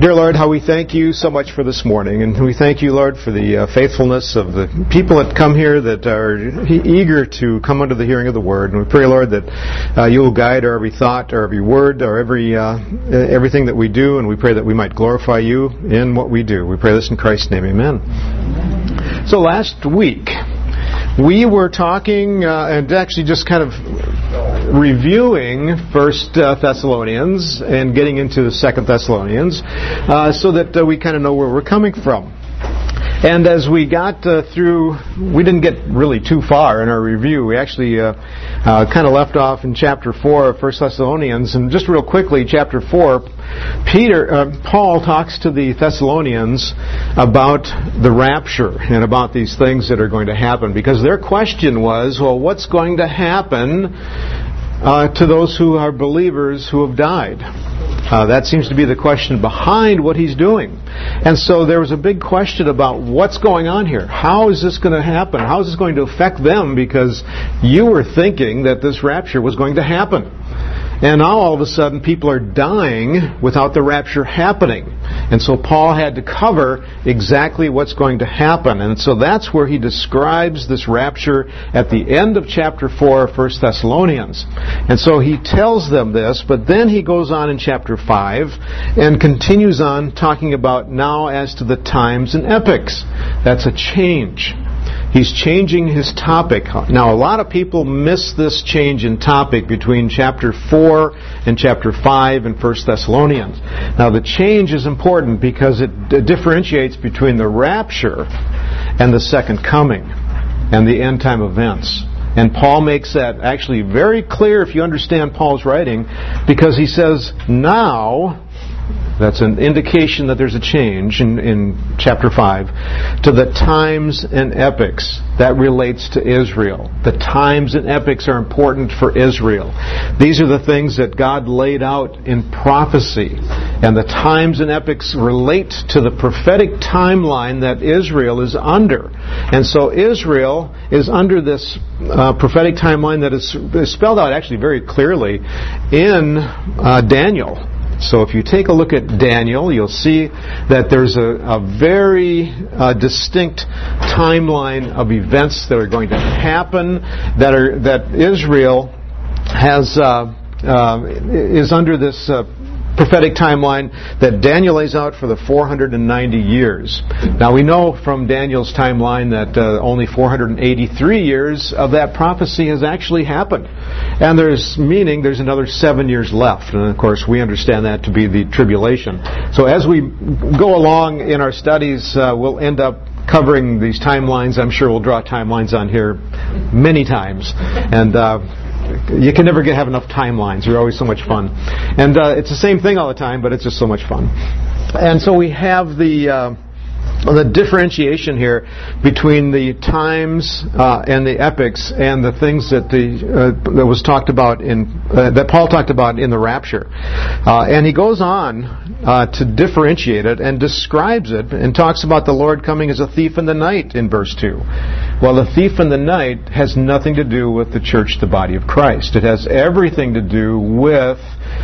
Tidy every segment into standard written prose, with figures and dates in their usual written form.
Dear Lord, how we thank you so much for this morning, and we thank you, Lord, for the faithfulness of the people that come here that are eager to come under the hearing of the Word. And we pray, Lord, that you will guide our every thought, our every word, our everything that we do, and we pray that we might glorify you in what we do. We pray this in Christ's name, amen. So last week, we were talking and actually just kind of reviewing First Thessalonians and getting into the Second Thessalonians so that we kind of know where we're coming from. And as we got through, we didn't get really too far in our review. We actually kind of left off in chapter 4 of 1 Thessalonians. And just real quickly, chapter 4, Paul talks to the Thessalonians about the rapture and about these things that are going to happen. Because their question was, well, what's going to happen to those who are believers who have died? That seems to be the question behind what he's doing. And so there was a big question about what's going on here. How is this going to happen? How is this going to affect them? Because you were thinking that this rapture was going to happen. And now all of a sudden people are dying without the rapture happening. And so Paul had to cover exactly what's going to happen. And so that's where he describes this rapture at the end of chapter 4 of 1 Thessalonians. And so he tells them this, but then he goes on in chapter 5 and continues on talking about now as to the times and epochs. That's a change. He's changing his topic. Now, a lot of people miss this change in topic between chapter 4 and chapter 5 in 1 Thessalonians. Now, the change is important because it differentiates between the rapture and the second coming and the end time events. And Paul makes that actually very clear if you understand Paul's writing, because he says, now, that's an indication that there's a change in chapter 5, to the times and epochs. That relates to Israel. The times and epochs are important for Israel. These are the things that God laid out in prophecy. And the times and epochs relate to the prophetic timeline that Israel is under. And so Israel is under this prophetic timeline that is spelled out actually very clearly in Daniel. So if you take a look at Daniel, you'll see that there's a very distinct timeline of events that are going to happen, that Israel is under this prophetic timeline that Daniel lays out for the 490 years. Now we know from Daniel's timeline that only 483 years of that prophecy has actually happened. And there's another 7 years left. And of course we understand that to be the tribulation. So as we go along in our studies, we'll end up covering these timelines. I'm sure we'll draw timelines on here many times. And you can never have enough timelines. They're always so much fun. And it's the same thing all the time, but it's just so much fun. And so we have the differentiation here between the times and the epochs and the things that was talked about that Paul talked about in the rapture. And he goes on to differentiate it and describes it and talks about the Lord coming as a thief in the night in verse 2. Well, the thief in the night has nothing to do with the church, the body of Christ. It has everything to do with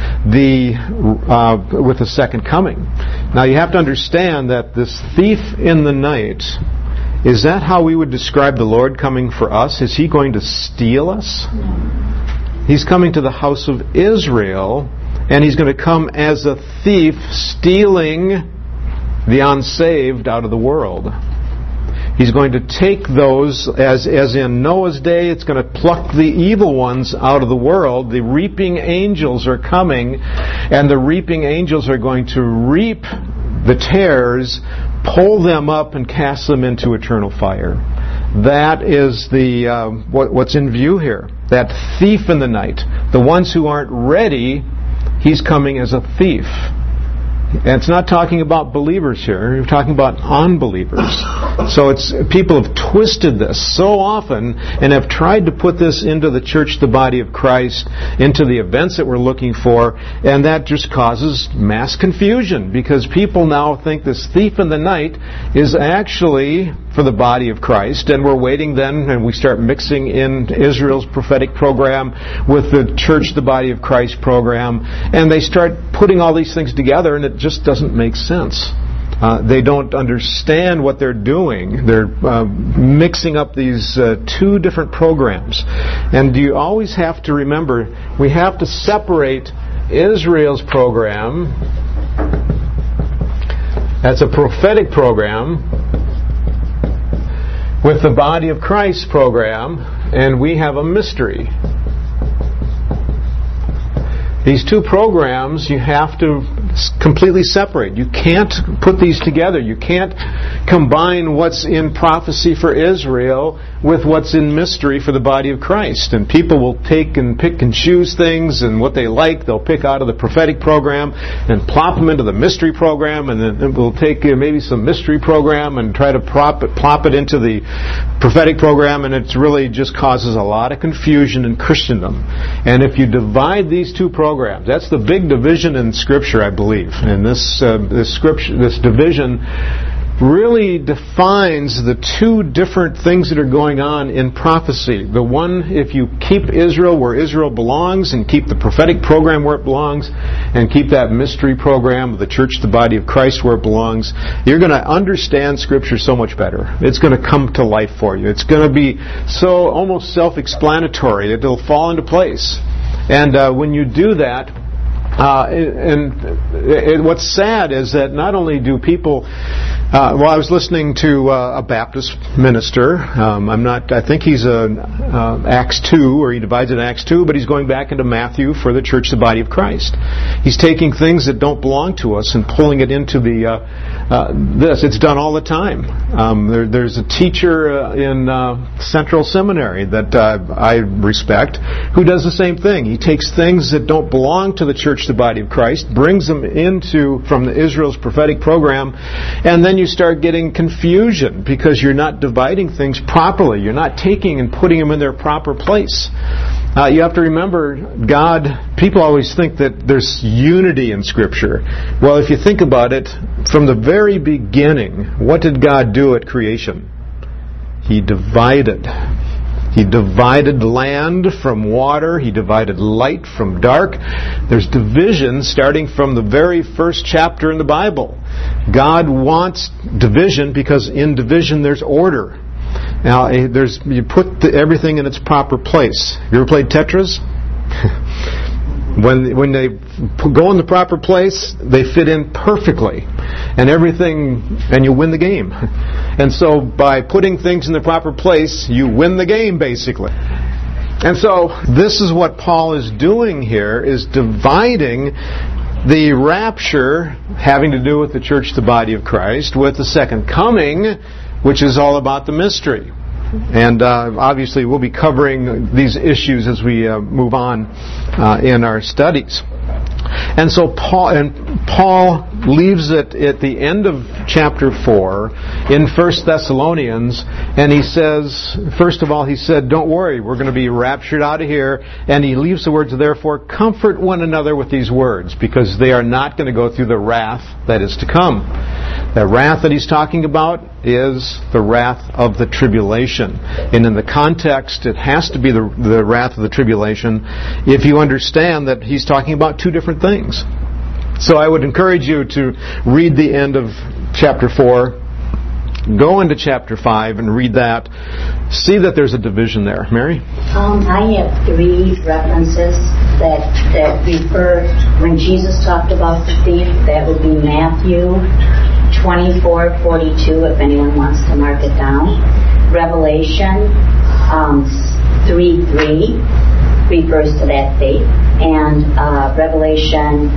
the second coming. Now you have to understand that this thief in the night, is that how we would describe the Lord coming for us? Is He going to steal us? He's coming to the house of Israel, and He's going to come as a thief, stealing the unsaved out of the world. He's going to take those, as in Noah's day, it's going to pluck the evil ones out of the world. The reaping angels are coming, and the reaping angels are going to reap the tares, pull them up, and cast them into eternal fire. That is what's in view here. That thief in the night. The ones who aren't ready, He's coming as a thief. And it's not talking about believers here. We're talking about unbelievers. So people have twisted this so often and have tried to put this into the church, the body of Christ, into the events that we're looking for, and that just causes mass confusion because people now think this thief in the night is actually for the body of Christ, and we're waiting then, and we start mixing in Israel's prophetic program with the church, the body of Christ program, and they start putting all these things together, and it just doesn't make sense. They don't understand what they're doing. They're mixing up these two different programs. And you always have to remember, we have to separate Israel's program, that's a prophetic program, with the body of Christ's program, and we have a mystery. These two programs you have to completely separate. You can't put these together. You can't combine what's in prophecy for Israel with what's in mystery for the body of Christ. And people will take and pick and choose things, and what they like they'll pick out of the prophetic program and plop them into the mystery program, and then we'll take maybe some mystery program and try to plop it into the prophetic program, and it really just causes a lot of confusion in Christendom. And if you divide these two programs, that's the big division in Scripture, I believe. And this division really defines the two different things that are going on in prophecy. The one, if you keep Israel where Israel belongs, and keep the prophetic program where it belongs, and keep that mystery program of the church, the body of Christ, where it belongs, you're going to understand Scripture so much better. It's going to come to life for you. It's going to be so almost self-explanatory that it'll fall into place. And when you do that, what's sad is that not only do people, I was listening to a Baptist minister. I think he's Acts 2, or he divides it in Acts 2, but he's going back into Matthew for the church, the body of Christ. He's taking things that don't belong to us and pulling it into this. It's done all the time. There's a teacher in Central Seminary that I respect who does the same thing. He takes things that don't belong to the church, the body of Christ, brings them from the Israel's prophetic program, and then you start getting confusion because you're not dividing things properly. You're not taking and putting them in their proper place. You have to remember, people always think that there's unity in Scripture. Well, if you think about it, from the very beginning, what did God do at creation? He divided. He divided land from water. He divided light from dark. There's division starting from the very first chapter in the Bible. God wants division because in division there's order. Now, you put everything in its proper place. You ever played Tetris? When they go in the proper place, they fit in perfectly, and you win the game. And so, by putting things in the proper place, you win the game, basically. And so, this is what Paul is doing here: is dividing the rapture, having to do with the church, the body of Christ, with the second coming, which is all about the mystery. And obviously we'll be covering these issues as we move on in our studies. And so Paul leaves it at the end of chapter 4 in 1 Thessalonians, and he says, first of all, he said, don't worry, we're going to be raptured out of here. And he leaves the words, therefore, comfort one another with these words, because they are not going to go through the wrath that is to come. The wrath that he's talking about is the wrath of the tribulation. And in the context, it has to be the wrath of the tribulation if you understand that he's talking about two different things. So I would encourage you to read the end of chapter 4, go into chapter 5 and read that. See that there's a division there. Mary? I have 3 references that refer, when Jesus talked about the thief, that would be Matthew 24:42, if anyone wants to mark it down. Revelation 3:3 refers to that thief, and Revelation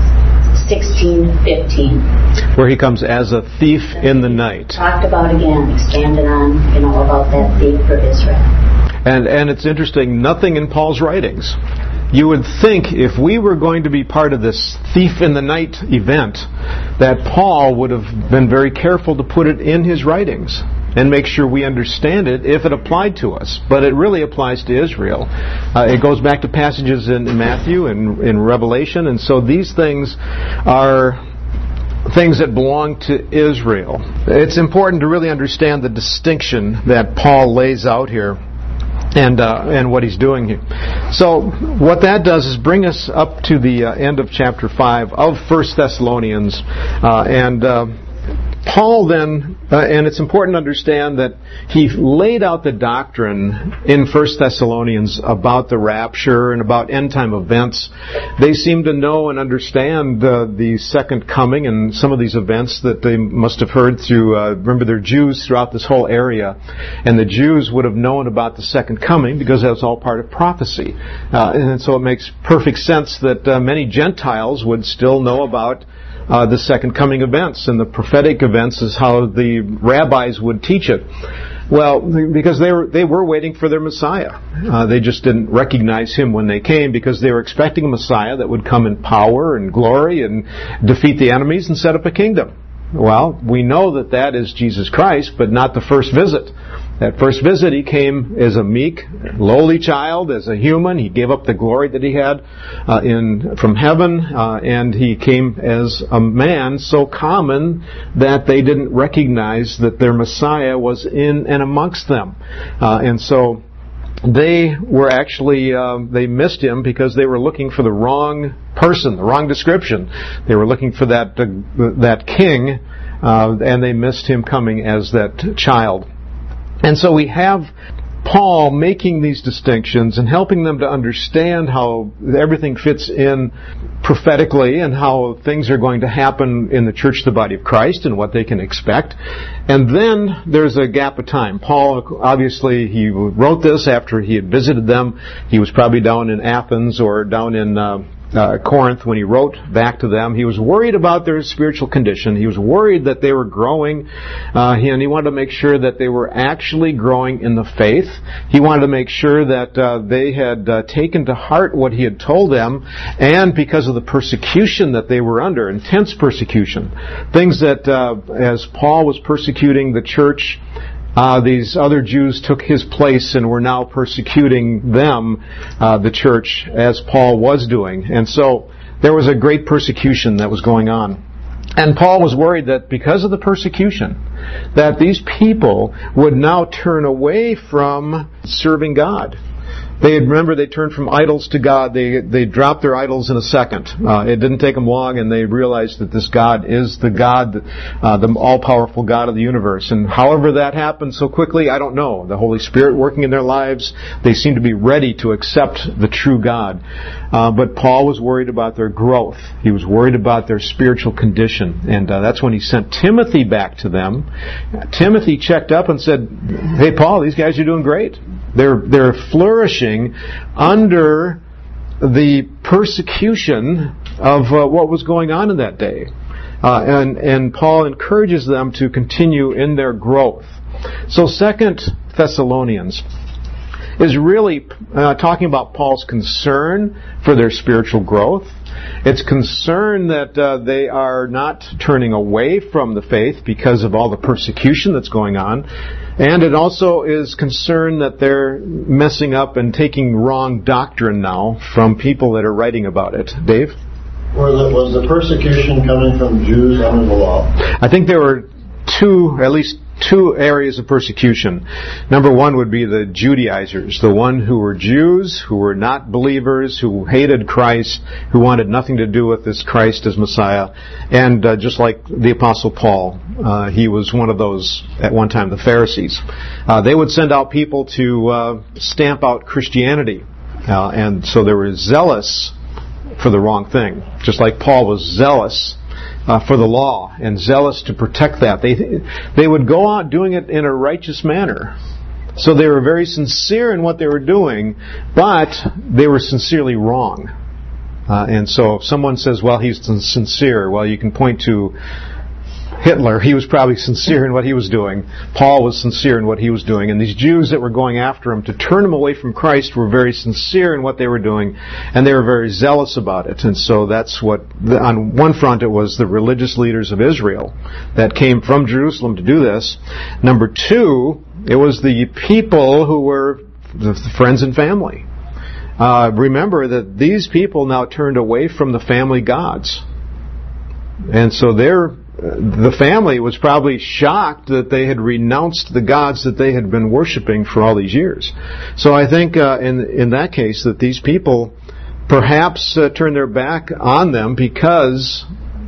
16:15, where he comes as a thief in the night. Talked about again, expanded on, about that thief for Israel. And it's interesting, nothing in Paul's writings. You would think if we were going to be part of this thief in the night event, that Paul would have been very careful to put it in his writings and make sure we understand it if it applied to us. But it really applies to Israel. It goes back to passages in Matthew and in Revelation, and so these things are things that belong to Israel. It's important to really understand the distinction that Paul lays out here and what he's doing here. So what that does is bring us up to the end of chapter 5 of 1 Thessalonians. Paul then, and it's important to understand that he laid out the doctrine in 1 Thessalonians about the rapture and about end-time events. They seem to know and understand the second coming and some of these events that they must have heard through, remember they're Jews throughout this whole area, and the Jews would have known about the second coming because that was all part of prophecy. And so it makes perfect sense that many Gentiles would still know about the second coming events, and the prophetic events is how the rabbis would teach it. Well, because they were waiting for their Messiah. They just didn't recognize him when they came because they were expecting a Messiah that would come in power and glory and defeat the enemies and set up a kingdom. Well, we know that is Jesus Christ, but not the first visit. That first visit, he came as a meek, lowly child, as a human. He gave up the glory that he had from heaven, and he came as a man so common that they didn't recognize that their Messiah was in and amongst them. And so they were actually, they missed him because they were looking for the wrong person, the wrong description. They were looking for that king, and they missed him coming as that child. And so we have Paul making these distinctions and helping them to understand how everything fits in prophetically and how things are going to happen in the church, the body of Christ, and what they can expect. And then there's a gap of time. Paul, obviously, he wrote this after he had visited them. He was probably down in Athens or down in Corinth when he wrote back to them. He was worried about their spiritual condition. He was worried that they were growing, and he wanted to make sure that they were actually growing in the faith. He wanted to make sure that they had taken to heart what he had told them, and because of the persecution that they were under, intense persecution, things that as Paul was persecuting the church, these other Jews took his place and were now persecuting them, the church, as Paul was doing. And so there was a great persecution that was going on. And Paul was worried that because of the persecution, that these people would now turn away from serving God. They turned from idols to God. They dropped their idols in a second. It didn't take them long, and they realized that this God is the God, the all-powerful God of the universe. And however that happened so quickly, I don't know. The Holy Spirit working in their lives, they seem to be ready to accept the true God. But Paul was worried about their growth. He was worried about their spiritual condition. And that's when he sent Timothy back to them. Timothy checked up and said, "Hey, Paul, these guys are doing great. They're flourishing under the persecution of what was going on in that day." And Paul encourages them to continue in their growth. So 2 Thessalonians is really talking about Paul's concern for their spiritual growth. It's concern that they are not turning away from the faith because of all the persecution that's going on. And it also is concern that they're messing up and taking wrong doctrine now from people that are writing about it. Dave? Was the persecution coming from Jews under the law? I think there were at least two areas of persecution. Number one would be the Judaizers, the one who were Jews, who were not believers, who hated Christ, who wanted nothing to do with this Christ as Messiah. And just like the Apostle Paul, he was one of those at one time, the Pharisees. They would send out people to stamp out Christianity. And so they were zealous for the wrong thing, just like Paul was zealous for the law and zealous to protect that. They would go out doing it in a righteous manner. So they were very sincere in what they were doing, but they were sincerely wrong. And so if someone says, well, he's sincere, well, you can point to Hitler. He was probably sincere in what he was doing. Paul was sincere in what he was doing. And these Jews that were going after him to turn him away from Christ were very sincere in what they were doing, and they were very zealous about it. And so that's what, on one front, it was the religious leaders of Israel that came from Jerusalem to do this. Number two, it was the people who were the friends and family. Remember that these people now turned away from the family gods. And so they're the family was probably shocked that they had renounced the gods that they had been worshiping for all these years. So I think in that case that these people perhaps turned their back on them because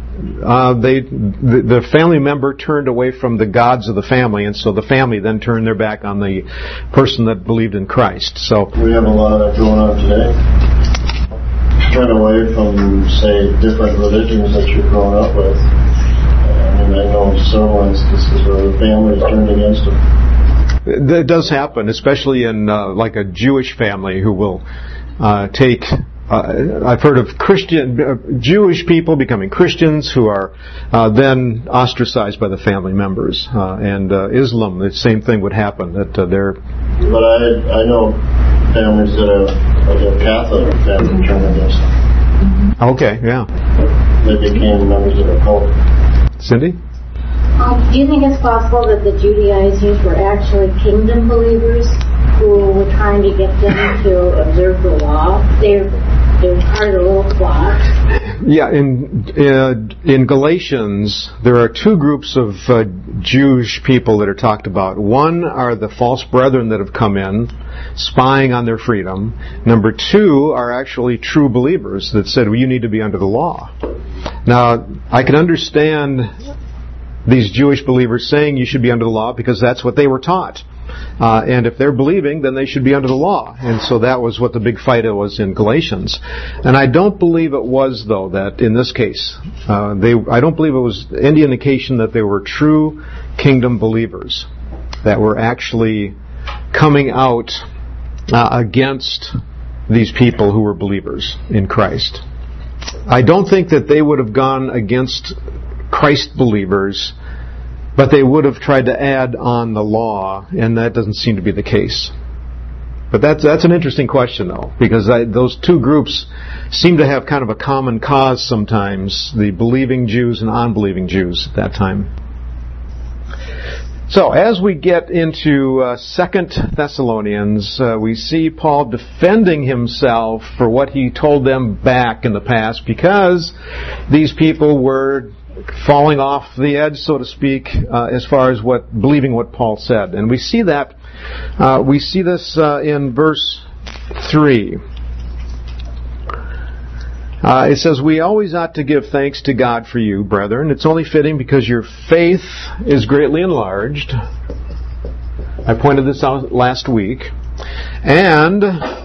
the family member turned away from the gods of the family, and so the family then turned their back on the person that believed in Christ. So we have a lot of that going on today. Turn away from, say, different religions that you're growing up with. I know several instances where the family is turned against them. That does happen, especially in like a Jewish family who will take. I've heard of Jewish people becoming Christians who are then ostracized by the family members. And Islam, the same thing would happen. That they're. But I know families that are like a Catholic family turned against them. Okay, yeah. They became members of a cult. Cindy? Do you think it's possible that the Judaizers were actually kingdom believers who were trying to get them to observe the law? They were part of the little flock. Yeah, in Galatians, there are two groups of Jewish people that are talked about. One are the false brethren that have come in, spying on their freedom. Number two are actually true believers that said, well, you need to be under the law. Now, I can understand these Jewish believers saying you should be under the law because that's what they were taught. And if they're believing, then they should be under the law. And so that was what the big fight was in Galatians. And I don't believe it was, though, that in this case, I don't believe it was any indication that they were true kingdom believers that were actually coming out against these people who were believers in Christ. I don't think that they would have gone against Christ believers, but they would have tried to add on the law, and that doesn't seem to be the case. But that's an interesting question, though, because those two groups seem to have kind of a common cause sometimes, the believing Jews and unbelieving Jews at that time. So, as we get into 2 Thessalonians, we see Paul defending himself for what he told them back in the past, because these people were falling off the edge, so to speak, as far as believing what Paul said. And we see that, we see this in verse 3. It says, we always ought to give thanks to God for you, brethren. It's only fitting because your faith is greatly enlarged. I pointed this out last week. And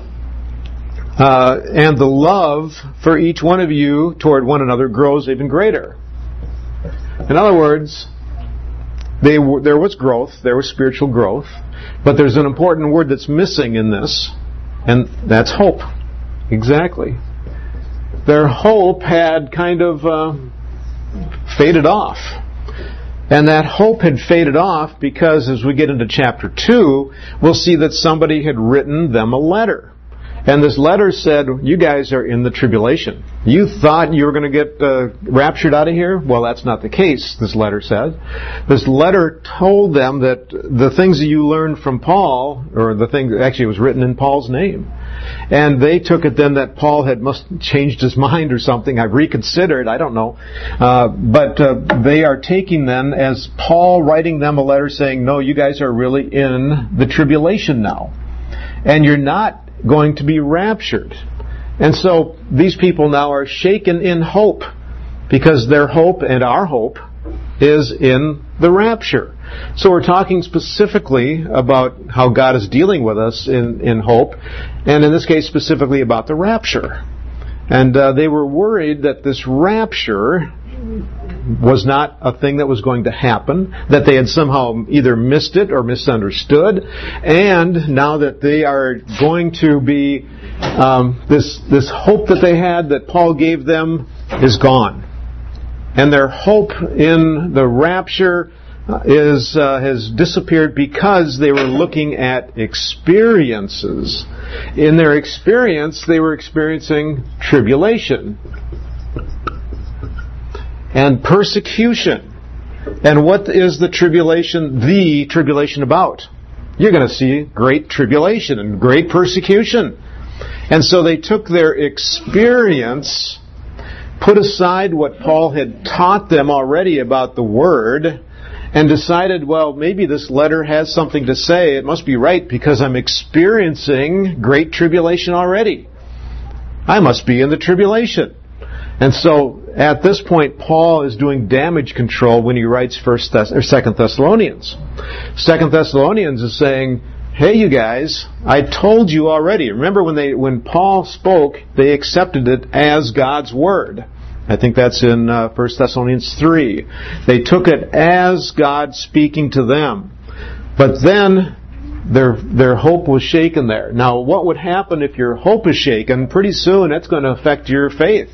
the love for each one of you toward one another grows even greater. In other words, there was growth, there was spiritual growth, but there's an important word that's missing in this, and that's hope. Exactly. Their hope had kind of faded off. And that hope had faded off because as we get into chapter 2, we'll see that somebody had written them a letter. And this letter said, you guys are in the tribulation. You thought you were going to get raptured out of here? Well, that's not the case, this letter said. This letter told them that the things that you learned from Paul, or the thing, actually it was written in Paul's name. And they took it then that Paul must changed his mind or something. I've reconsidered, I don't know. But they are taking then as Paul writing them a letter saying, no, you guys are really in the tribulation now. And you're not going to be raptured. And so these people now are shaken in hope, because their hope and our hope is in the rapture. So we're talking specifically about how God is dealing with us in hope, and in this case specifically about the rapture. And they were worried that this rapture was not a thing that was going to happen, that they had somehow either missed it or misunderstood, and now that they are going to be, this hope that they had that Paul gave them is gone. And their hope in the rapture has disappeared because they were looking at experiences. In their experience, they were experiencing tribulation and persecution. And what is the tribulation about? You're going to see great tribulation and great persecution. And so they took their experience put aside what Paul had taught them already about the Word and decided, well, maybe this letter has something to say. It must be right because I'm experiencing great tribulation already. I must be in the tribulation. And so, at this point, Paul is doing damage control when he writes 2 Thessalonians. 2 Thessalonians is saying, hey, you guys, I told you already. Remember when Paul spoke, they accepted it as God's Word. I think that's in 1 Thessalonians 3. They took it as God speaking to them. But then their hope was shaken there. Now, what would happen if your hope is shaken? Pretty soon it's going to affect your faith.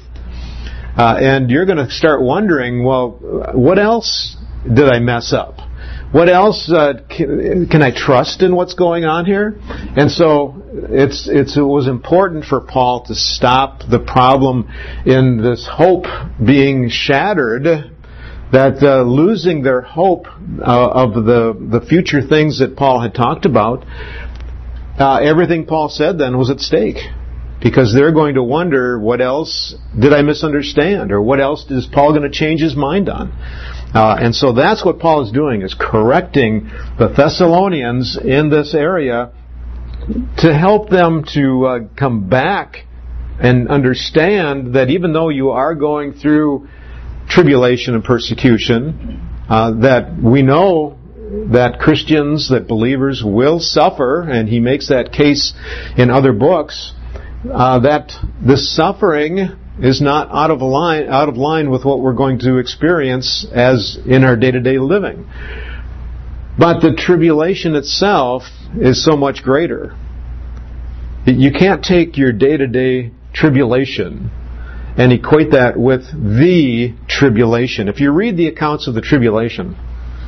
And you're going to start wondering, well, what else did I mess up? What else can I trust in what's going on here? And so it was important for Paul to stop the problem in this hope being shattered, that losing their hope of the future things that Paul had talked about. Everything Paul said then was at stake. Because they're going to wonder, what else did I misunderstand? Or what else is Paul going to change his mind on? And so that's what Paul is doing, is correcting the Thessalonians in this area to help them to come back and understand that even though you are going through tribulation and persecution, that we know that Christians, that believers will suffer, and he makes that case in other books, that the suffering is not out of line with what we're going to experience as in our day-to-day living. But the tribulation itself is so much greater. You can't take your day-to-day tribulation and equate that with the tribulation. If you read the accounts of the tribulation,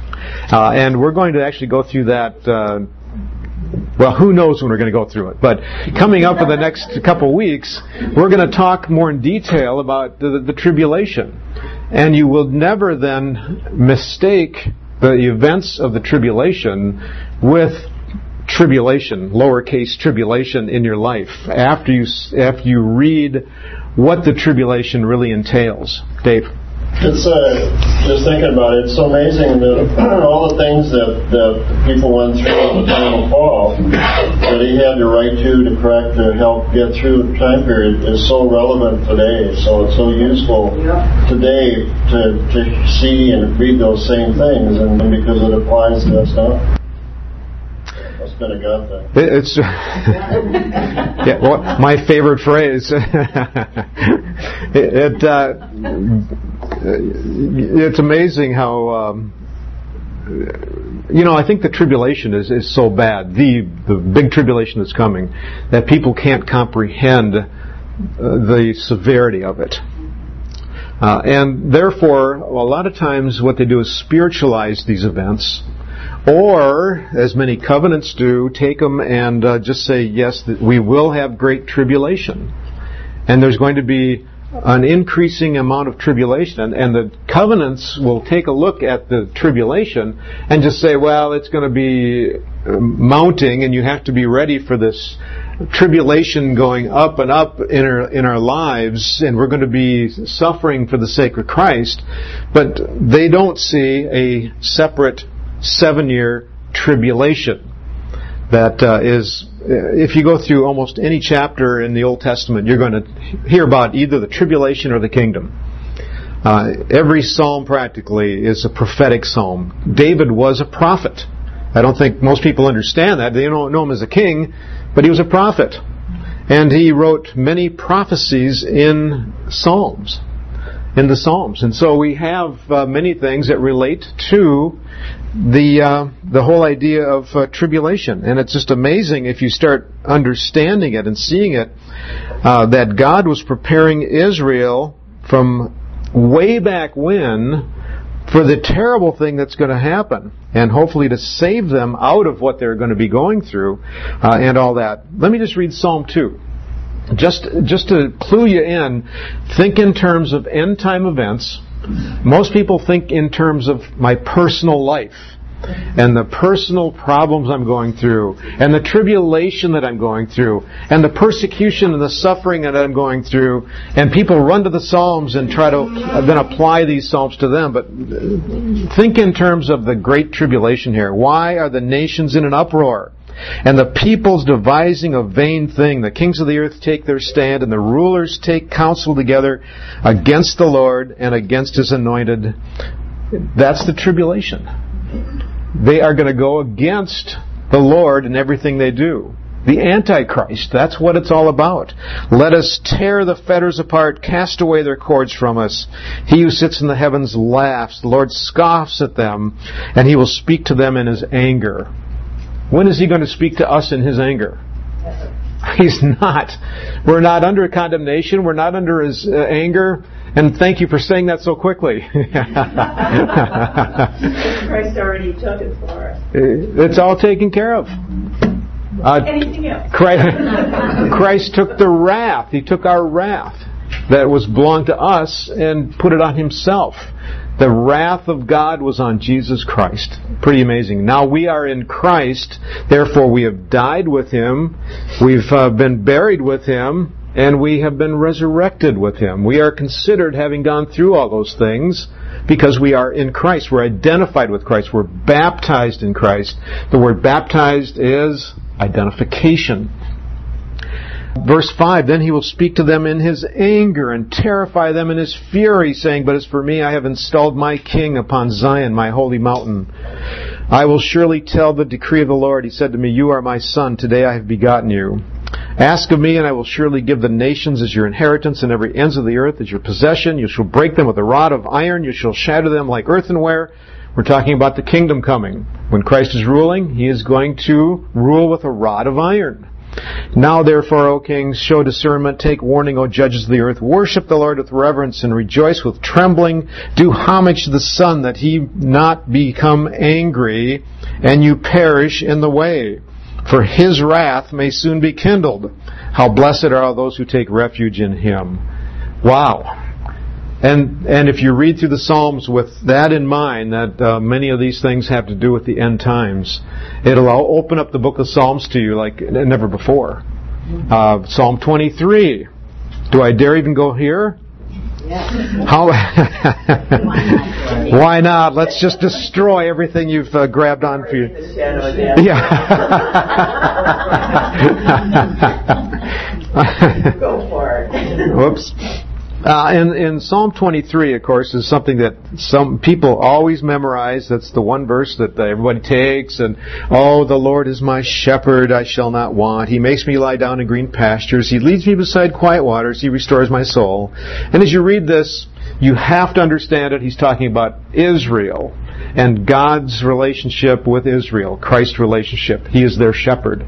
and we're going to actually go through that. Well, who knows when we're going to go through it. But coming up in the next couple of weeks, we're going to talk more in detail about the tribulation. And you will never then mistake the events of the tribulation with tribulation, lowercase tribulation in your life, after you read what the tribulation really entails. Dave? It's just thinking about it. It's so amazing that all the things that people went through at the time of Paul, that he had to write to correct, to help get through the time period, is so relevant today. So it's so useful today to see and read those same things, and because it applies to us now. That's been a God thing. It's my favorite phrase. It's amazing how I think the tribulation is so bad, the big tribulation that's coming, that people can't comprehend the severity of it. And therefore, a lot of times what they do is spiritualize these events, or, as many covenants do, take them and just say, yes, that we will have great tribulation. And there's going to be an increasing amount of tribulation. And the covenants will take a look at the tribulation and just say, well, it's going to be mounting, and you have to be ready for this tribulation going up and up in our lives, and we're going to be suffering for the sake of Christ. But they don't see a separate 7-year tribulation that is, if you go through almost any chapter in the Old Testament, you're going to hear about either the tribulation or the kingdom. Every psalm practically is a prophetic psalm. David was a prophet. I don't think most people understand that. They don't know him as a king, but he was a prophet. And he wrote many prophecies in the Psalms. And so we have many things that relate to the whole idea of tribulation. And it's just amazing if you start understanding it and seeing it, that God was preparing Israel from way back when for the terrible thing that's going to happen, and hopefully to save them out of what they're going to be going through and all that. Let me just read Psalm 2. Just to clue you in, think in terms of end-time events. Most people think in terms of my personal life. and the personal problems I'm going through, and the tribulation that I'm going through, and the persecution and the suffering that I'm going through, and people run to the Psalms and try to then apply these Psalms to them. But think in terms of the great tribulation here. Why are the nations in an uproar? And the peoples devising a vain thing. The kings of the earth take their stand, and the rulers take counsel together against the Lord and against His anointed. That's the tribulation. They are going to go against the Lord in everything they do. The Antichrist, that's what it's all about. Let us tear the fetters apart, cast away their cords from us. He who sits in the heavens laughs. The Lord scoffs at them, and He will speak to them in His anger. When is He going to speak to us in His anger? He's not. We're not under condemnation. We're not under His anger. And thank you for saying that so quickly. Christ already took it for us. It's all taken care of. Anything else? Christ took the wrath. He took our wrath that was belonged to us and put it on Himself. The wrath of God was on Jesus Christ. Pretty amazing. Now we are in Christ, therefore we have died with Him, we've been buried with Him, and we have been resurrected with Him. We are considered having gone through all those things because we are in Christ. We're identified with Christ. We're baptized in Christ. The word baptized is identification. Verse 5, then He will speak to them in His anger and terrify them in His fury, saying, but as for me, I have installed my King upon Zion, my holy mountain. I will surely tell the decree of the Lord. He said to me, you are my son. Today I have begotten you. Ask of me, and I will surely give the nations as your inheritance, and every ends of the earth as your possession. You shall break them with a rod of iron. You shall shatter them like earthenware. We're talking about the kingdom coming. When Christ is ruling, He is going to rule with a rod of iron. Now therefore, O kings, show discernment, take warning, O judges of the earth. Worship the Lord with reverence and rejoice with trembling. Do homage to the Son, that He not become angry and you perish in the way. For His wrath may soon be kindled. How blessed are all those who take refuge in Him. Wow. And if you read through the Psalms with that in mind, that many of these things have to do with the end times, it'll open up the book of Psalms to you like never before. Psalm 23. Do I dare even go here? How? Why not? Let's just destroy everything you've grabbed on for you. Yeah. Go for it. Whoops. In Psalm 23, of course, is something that some people always memorize. That's the one verse that everybody takes. And, oh, the Lord is my shepherd, I shall not want. He makes me lie down in green pastures. He leads me beside quiet waters. He restores my soul. And as you read this, you have to understand it. He's talking about Israel and God's relationship with Israel, Christ's relationship. He is their shepherd.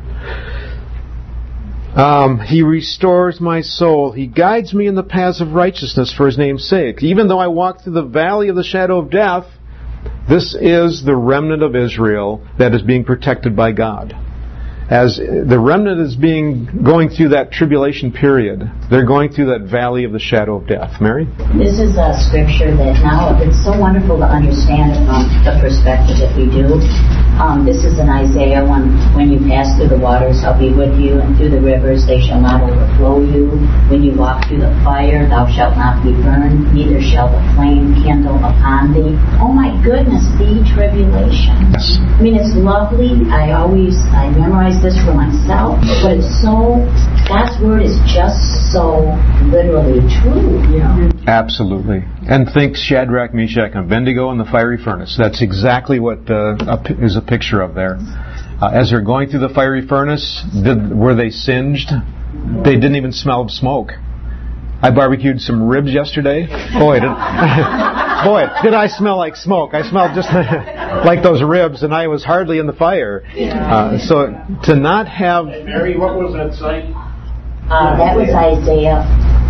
He restores my soul. He guides me in the paths of righteousness for His name's sake. Even though I walk through the valley of the shadow of death, this is the remnant of Israel that is being protected by God. As the remnant is going through that tribulation period, they're going through that valley of the shadow of death. Mary? This is a scripture that now it's so wonderful to understand it from the perspective that we do. This is in Isaiah, when you pass through the waters, I'll be with you, and through the rivers they shall not overflow you. When you walk through the fire, thou shalt not be burned, neither shall the flame kindle upon thee. Oh my goodness, the tribulation. Yes. I mean, it's lovely. I memorize this for myself, but it's so, God's Word is just so literally true. Yeah. Absolutely. And think Shadrach, Meshach, and Abednego in the fiery furnace. That's exactly what is a picture of there. As they're going through the fiery furnace, were they singed? They didn't even smell of smoke. I barbecued some ribs yesterday. Boy, did I smell like smoke. I smelled just like those ribs, and I was hardly in the fire. So to not have... Hey Mary, what was that site? That was Isaiah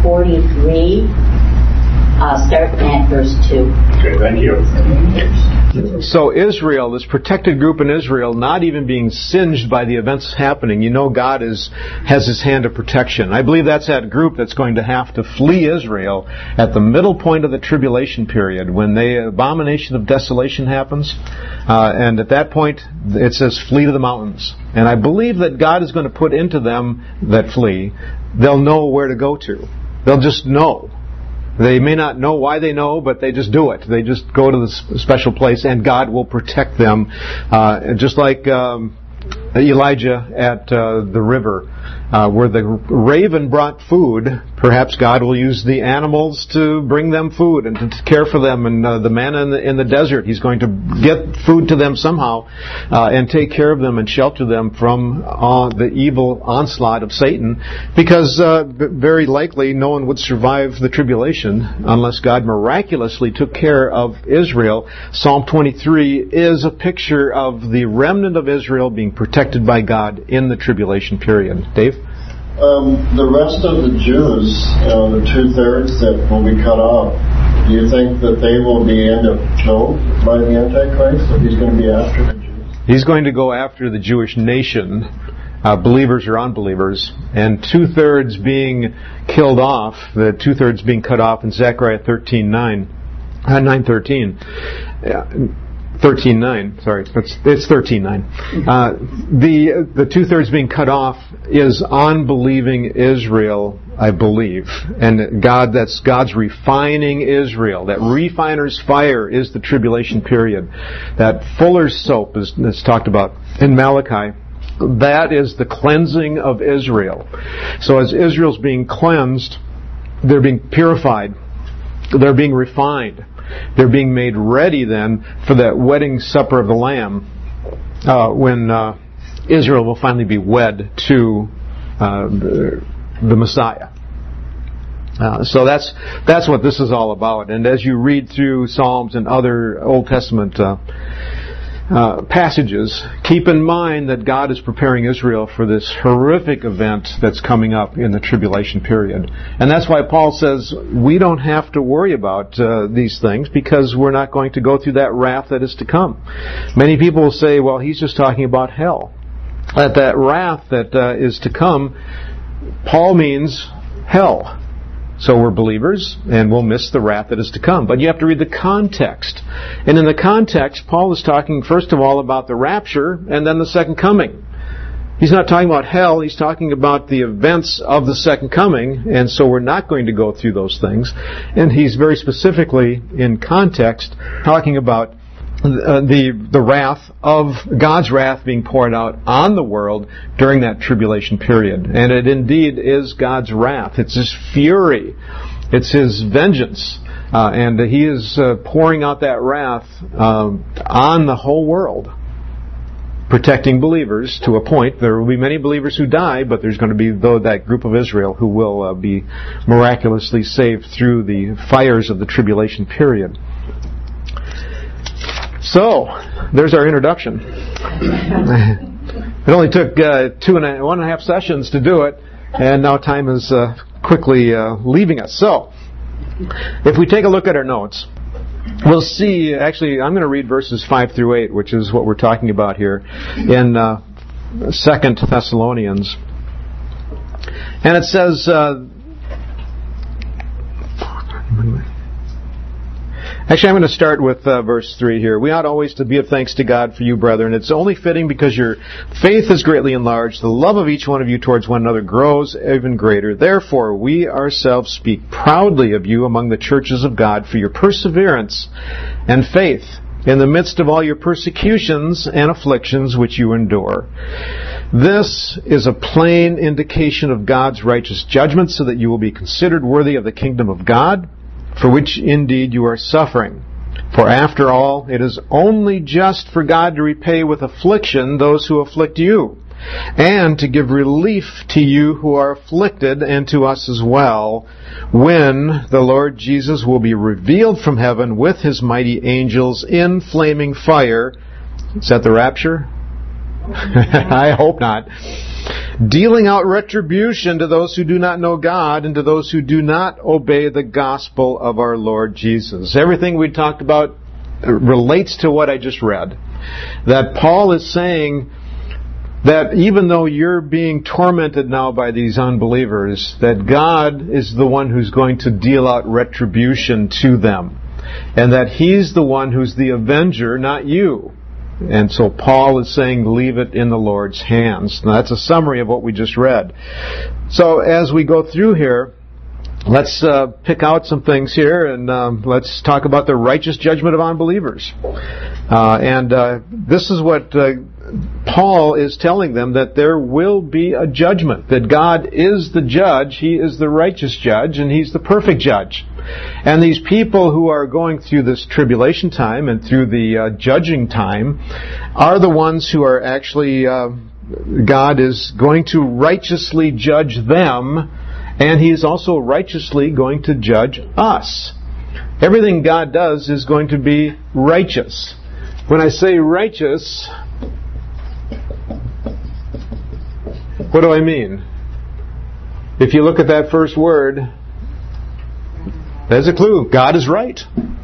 43, starting at verse 2. Okay, thank you. So Israel, this protected group in Israel, not even being singed by the events happening, God has His hand of protection. I believe that's that group that's going to have to flee Israel at the middle point of the tribulation period, when the abomination of desolation happens. And at that point, it says, flee to the mountains. And I believe that God is going to put into them that flee, they'll know where to go to. They'll just know. They may not know why they know, but they just do it. They just go to the special place, and God will protect them. Just like Elijah at the river, where the raven brought food, perhaps God will use the animals to bring them food and to care for them. And the manna in the desert, He's going to get food to them somehow and take care of them and shelter them from the evil onslaught of Satan, because very likely no one would survive the tribulation unless God miraculously took care of Israel. Psalm 23 is a picture of the remnant of Israel being protected by God in the tribulation period. Dave? The rest of the Jews, the 2/3 that will be cut off, do you think that they will be killed by the Antichrist, or He's going to be after the Jews? He's going to go after the Jewish nation, believers or unbelievers, and 2/3 being killed off, the 2/3 being cut off in Zechariah 9:13. 13:9. Sorry, it's 13:9. The 2/3 being cut off is unbelieving Israel, I believe, and that's God's refining Israel. That refiner's fire is the tribulation period. That fuller's soap is talked about in Malachi. That is the cleansing of Israel. So as Israel's being cleansed, they're being purified. They're being refined. They're being made ready then for that wedding supper of the Lamb, when Israel will finally be wed to the Messiah. So that's what this is all about. And as you read through Psalms and other Old Testament passages, keep in mind that God is preparing Israel for this horrific event that's coming up in the tribulation period. And that's why Paul says we don't have to worry about these things, because we're not going to go through that wrath that is to come. Many people will say, well, he's just talking about hell. That wrath that is to come, Paul means hell. So we're believers, and we'll miss the wrath that is to come. But you have to read the context. And in the context, Paul is talking, first of all, about the rapture, and then the second coming. He's not talking about hell, he's talking about the events of the second coming, and so we're not going to go through those things. And he's very specifically, in context, talking about the wrath of God's wrath being poured out on the world during that tribulation period. And it indeed is God's wrath. It's His fury. It's His vengeance. And He is pouring out that wrath on the whole world, protecting believers to a point. There will be many believers who die, but there's going to be that group of Israel who will be miraculously saved through the fires of the tribulation period. So, there's our introduction. It only took 1.5 sessions to do it, and now time is quickly leaving us. So, if we take a look at our notes, we'll see, actually, I'm going to read verses 5 through 8, which is what we're talking about here in 2 Thessalonians. And it says, actually, I'm going to start with verse 3 here. We ought always to be of thanks to God for you, brethren. It's only fitting, because your faith is greatly enlarged. The love of each one of you towards one another grows even greater. Therefore, we ourselves speak proudly of you among the churches of God for your perseverance and faith in the midst of all your persecutions and afflictions which you endure. This is a plain indication of God's righteous judgment, so that you will be considered worthy of the kingdom of God, for which indeed you are suffering. For after all, it is only just for God to repay with affliction those who afflict you, and to give relief to you who are afflicted, and to us as well, when the Lord Jesus will be revealed from heaven with His mighty angels in flaming fire. Is that the rapture? I hope not. Dealing out retribution to those who do not know God, and to those who do not obey the gospel of our Lord Jesus. Everything we talked about relates to what I just read. That Paul is saying that even though you're being tormented now by these unbelievers, that God is the one who's going to deal out retribution to them. And that He's the one who's the avenger, not you. And so Paul is saying, leave it in the Lord's hands. Now, that's a summary of what we just read. So as we go through here, let's pick out some things here, and let's talk about the righteous judgment of unbelievers. This is what Paul is telling them, that there will be a judgment, that God is the judge, He is the righteous judge, and He's the perfect judge. And these people who are going through this tribulation time and through the judging time are the ones who are actually, God is going to righteously judge them, and He is also righteously going to judge us. Everything God does is going to be righteous. When I say righteous, what do I mean? If you look at that first word, there's a clue. God is right.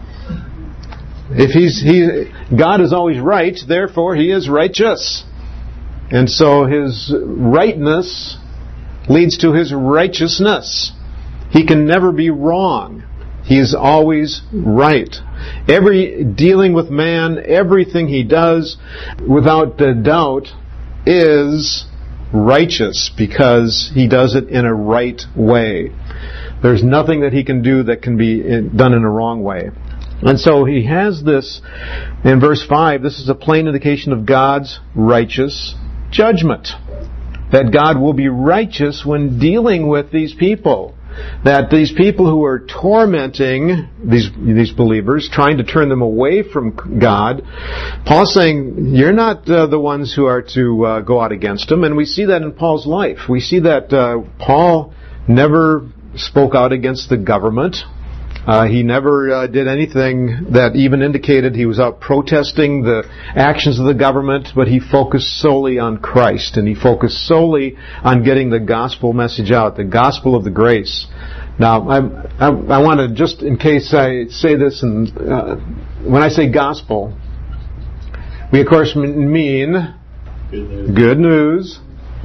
God is always right, therefore He is righteous. And so His rightness leads to His righteousness. He can never be wrong. He is always right. Every dealing with man, everything He does, without doubt, is righteous because He does it in a right way. There's nothing that He can do that can be done in a wrong way. And so He has this, in verse 5, this is a plain indication of God's righteous judgment. That God will be righteous when dealing with these people. That these people who are tormenting these believers, trying to turn them away from God, Paul's saying, you're not the ones who are to go out against them. And we see that in Paul's life. We see that Paul never spoke out against the government. He never did anything that even indicated he was out protesting the actions of the government, but he focused solely on Christ, and he focused solely on getting the gospel message out, the gospel of the grace. Now, I want to, just in case I say this, and when I say gospel, we of course mean good news.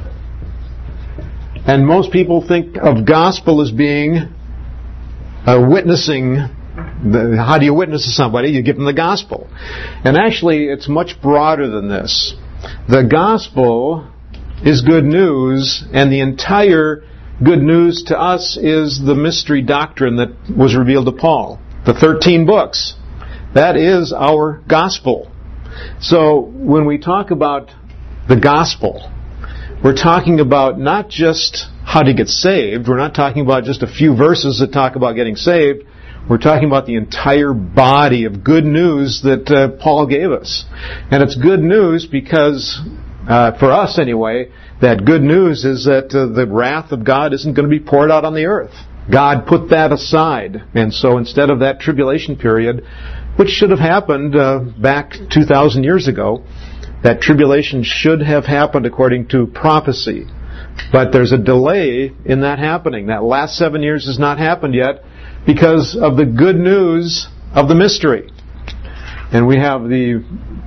And most people think of gospel as being witnessing. How do you witness to somebody? You give them the gospel. And actually, it's much broader than this. The gospel is good news, and the entire good news to us is the mystery doctrine that was revealed to Paul. The 13 books. That is our gospel. So, when we talk about the gospel, we're talking about not just how to get saved. We're not talking about just a few verses that talk about getting saved. We're talking about the entire body of good news that Paul gave us. And it's good news because, for us anyway, that good news is that the wrath of God isn't going to be poured out on the earth. God put that aside. And so instead of that tribulation period, which should have happened back 2,000 years ago, that tribulation should have happened according to prophecy. But there's a delay in that happening. That last 7 years has not happened yet because of the good news of the mystery. And we have the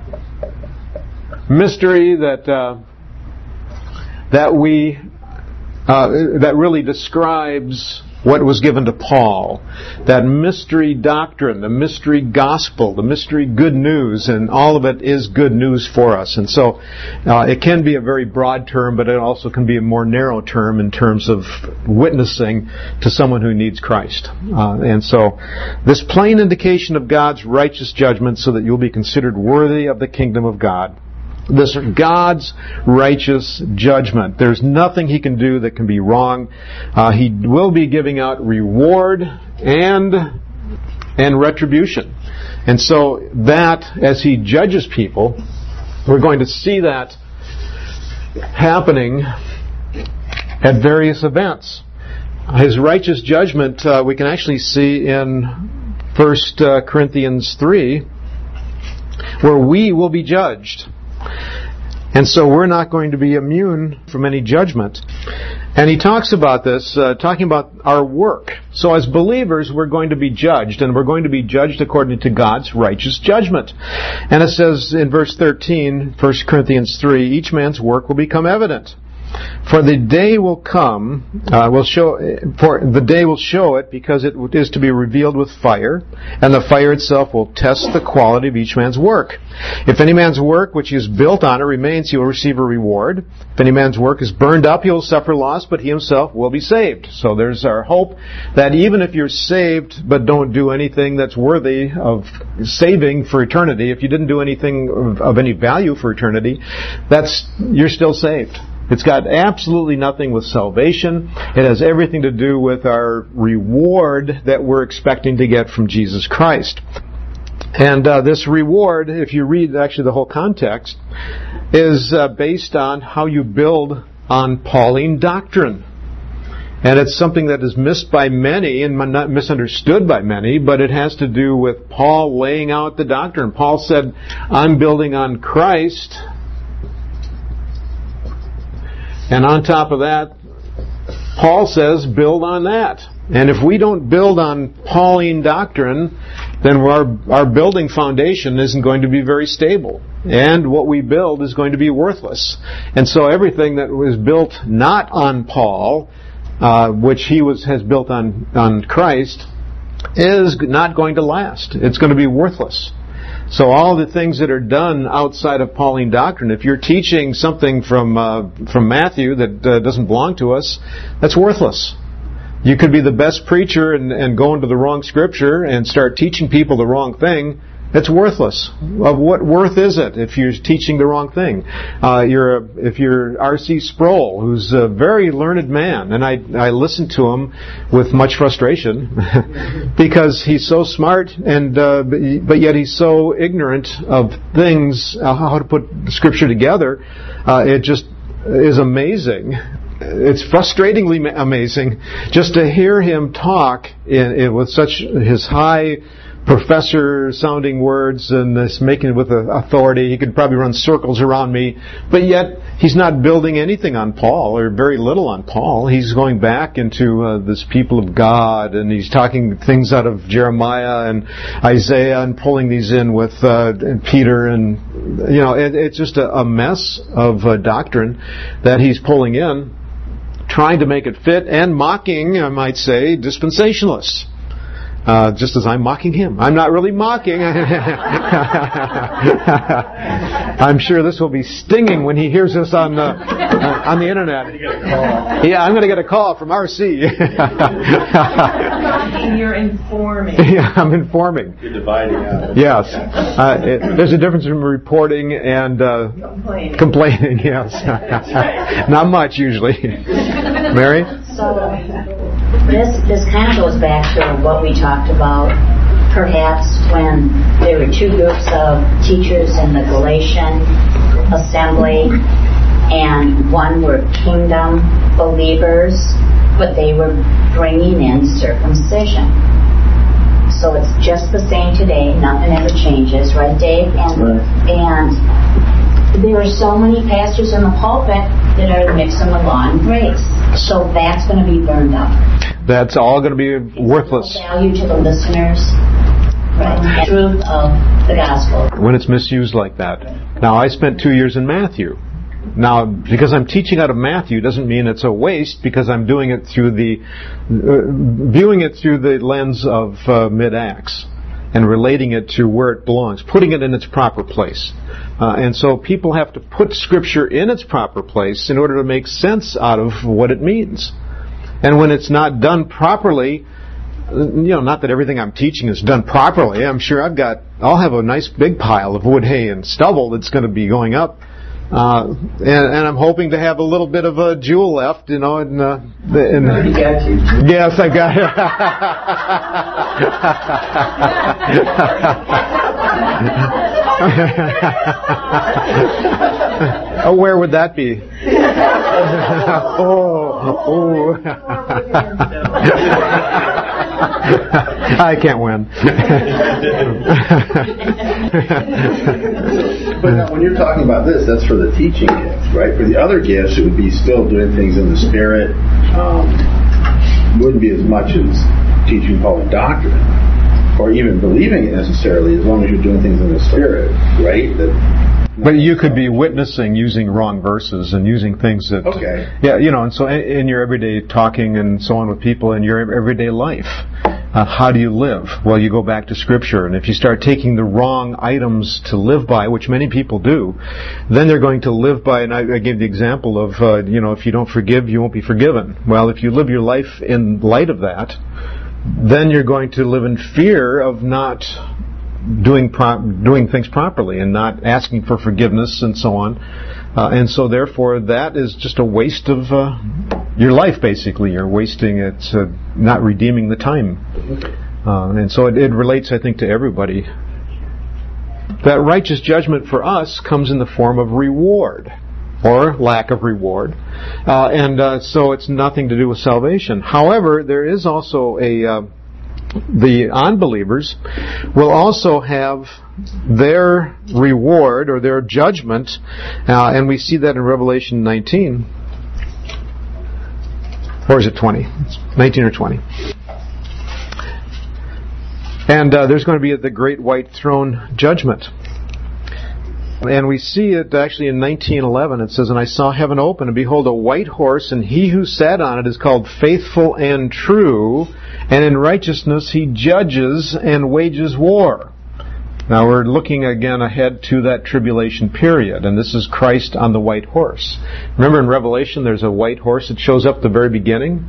mystery that really describes what was given to Paul. That mystery doctrine, the mystery gospel, the mystery good news, and all of it is good news for us. And so it can be a very broad term, but it also can be a more narrow term in terms of witnessing to someone who needs Christ. And so this plain indication of God's righteous judgment so that you'll be considered worthy of the kingdom of God. This God's righteous judgment. There's nothing He can do that can be wrong. He will be giving out reward and retribution. And so that, as He judges people, we're going to see that happening at various events. His righteous judgment we can actually see in 1 Corinthians 3, where we will be judged. And so we're not going to be immune from any judgment. And he talks about this, talking about our work. So as believers, we're going to be judged, and we're going to be judged according to God's righteous judgment. And it says in verse 13, 1 Corinthians 3, each man's work will become evident. For the day will come, for the day will show it, because it is to be revealed with fire, and the fire itself will test the quality of each man's work. If any man's work which he has built on it remains, he will receive a reward. If any man's work is burned up, he will suffer loss, but he himself will be saved. So there's our hope that even if you're saved but don't do anything that's worthy of saving for eternity, if you didn't do anything of any value for eternity, you're still saved. It's got absolutely nothing with salvation. It has everything to do with our reward that we're expecting to get from Jesus Christ. And this reward, if you read actually the whole context, is based on how you build on Pauline doctrine. And it's something that is missed by many and not misunderstood by many, but it has to do with Paul laying out the doctrine. Paul said, I'm building on Christ. And on top of that, Paul says, build on that. And if we don't build on Pauline doctrine, then our building foundation isn't going to be very stable. And what we build is going to be worthless. And so everything that was built not on Paul, which he has built on Christ, is not going to last. It's going to be worthless. So all the things that are done outside of Pauline doctrine, if you're teaching something from Matthew that doesn't belong to us, that's worthless. You could be the best preacher and go into the wrong scripture and start teaching people the wrong thing. It's worthless. Of what worth is it if you're teaching the wrong thing? If you're R.C. Sproul, who's a very learned man, and I listen to him with much frustration because he's so smart, but yet he's so ignorant of things, how to put Scripture together. It just is amazing. It's frustratingly amazing just to hear him talk with such his high professor-sounding words and making it with authority. He could probably run circles around me, but yet he's not building anything on Paul, or very little on Paul. He's going back into this people of God, and he's talking things out of Jeremiah and Isaiah and pulling these in with Peter, and it's just a mess of doctrine that he's pulling in, trying to make it fit, and mocking, I might say, dispensationalists. Just as I'm mocking him. I'm not really mocking. I'm sure this will be stinging when he hears this on the internet. Yeah, I'm going to get a call from R.C. You're informing. Yeah, I'm informing. You're dividing out. Yes. There's a difference between reporting and complaining. Yes. Not much, usually. Mary? So, this kind of goes back to what we talked about, perhaps when there were two groups of teachers in the Galatian assembly, and one were kingdom believers, but they were bringing in circumcision. So it's just the same today. Nothing ever changes, right, Dave? And there are so many pastors in the pulpit that are mixing the law and grace. So that's going to be burned up. That's all going to be worthless. No value to the listeners. Right. The truth of the gospel. When it's misused like that. Now, I spent 2 years in Matthew. Now, because I'm teaching out of Matthew doesn't mean it's a waste, because I'm doing it through viewing it through the lens of mid-Acts and relating it to where it belongs, putting it in its proper place. And so people have to put Scripture in its proper place in order to make sense out of what it means. And when it's not done properly, not that everything I'm teaching is done properly. I'm sure I'll have a nice big pile of wood, hay, and stubble that's going to be going up. And I'm hoping to have a little bit of a jewel left, Yes, I got it. Where would that be? I can't win. But now, when you're talking about this, that's for the teaching gifts, right? For the other gifts, it would be still doing things in the Spirit. Wouldn't be as much as teaching public doctrine, or even believing it necessarily, as long as you're doing things in the Spirit, right? But you could be witnessing using wrong verses and using things that... Okay. Yeah, and so in your everyday talking and so on with people in your everyday life, how do you live? Well, you go back to Scripture, and if you start taking the wrong items to live by, which many people do, then they're going to live by, and I gave the example of, if you don't forgive, you won't be forgiven. Well, if you live your life in light of that, then you're going to live in fear of not doing things properly and not asking for forgiveness and so on. And so therefore that is just a waste of your life, basically. You're wasting it, not redeeming the time. And so it relates, I think, to everybody. That righteous judgment for us comes in the form of reward, or lack of reward. So it's nothing to do with salvation. However, there is also the unbelievers will also have their reward or their judgment, and we see that in Revelation 19. Or is it 20? It's 19 or 20. And there's going to be the great white throne judgment. And we see it actually in 19:11. It says, "And I saw heaven open, and behold, a white horse, and he who sat on it is called Faithful and True, and in righteousness he judges and wages war." Now we're looking again ahead to that tribulation period, and this is Christ on the white horse. Remember in Revelation there's a white horse that shows up at the very beginning?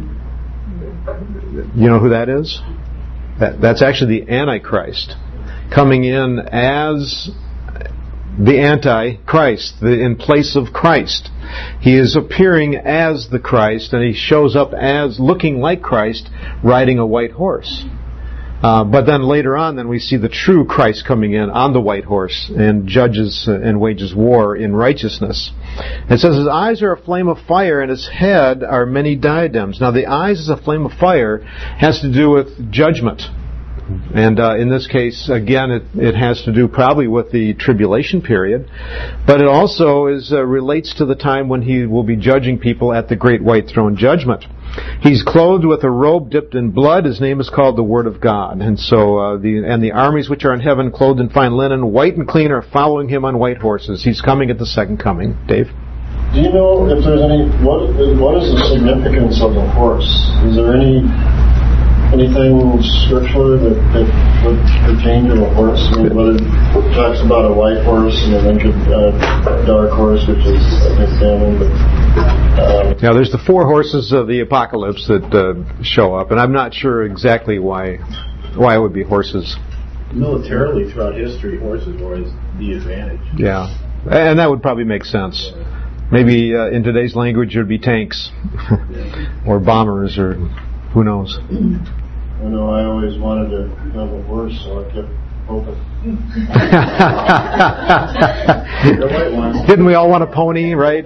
You know who that is? That's actually the Antichrist, coming in as the Antichrist, in place of Christ. He is appearing as the Christ, and he shows up as looking like Christ, riding a white horse. But then later on, then we see the true Christ coming in on the white horse and judges and wages war in righteousness. It says his eyes are a flame of fire and his head are many diadems. Now the eyes as a flame of fire has to do with judgment. And in this case, again, it has to do probably with the tribulation period, but it also relates to the time when he will be judging people at the great white throne judgment. He's clothed with a robe dipped in blood. His name is called the Word of God. And so the armies which are in heaven, clothed in fine linen, white and clean, are following him on white horses. He's coming at the second coming. Dave? Do you know if there's what is the significance of the horse? Is there anything scriptural that would pertain to a horse? I mean, whether it talks about a white horse and then a dark horse, which is, I think, famine, but... Now, there's the four horses of the apocalypse that show up, and I'm not sure exactly why it would be horses. Militarily, throughout history, horses were always the advantage. Yeah, and that would probably make sense. Maybe in today's language it would be tanks or bombers or who knows. I know I always wanted to have a horse, so I kept hoping. The white ones. Didn't we all want a pony, right?